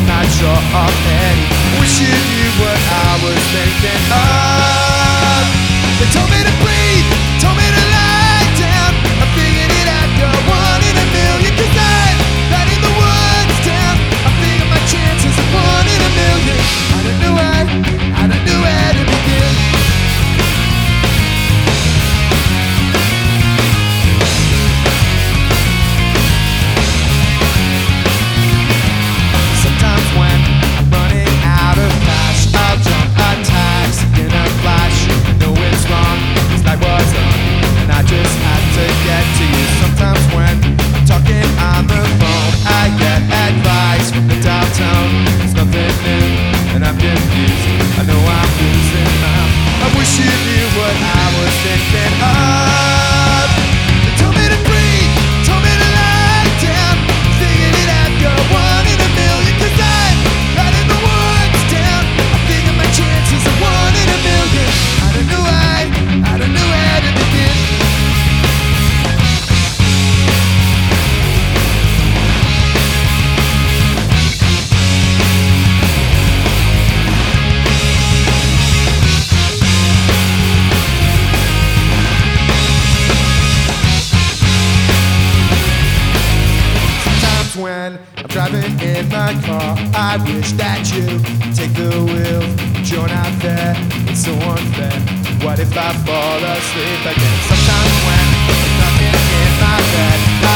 not sure of any. Wish you knew what I was thinking of. They told me to breathe, told me to lie down. I figured it out, you're one in a million. 'Cause I'm right in the woods down. I figured my chances are one in a million. I don't know where to begin. Sometimes when I'm running out of cash, I'll jump a taxi in a flash. Know it's wrong, this life was on, and I just had to get to you. Sometimes when I'm talking on the phone, I get advice from the dial tone. It's nothing new, and I'm confused. I know I'm losing now. I wish you knew what I was thinking of. They told me to breathe, told me to lie down. Figured it out, you're one in a million. 'Cause I'm right in the woods down. I figure my chances are one in a million. I don't know where to begin. When I'm driving in my car, I wish that you take the wheel, but you're not there. It's so unfair. What if I fall asleep again? Sometimes when I'm stuck in my bed,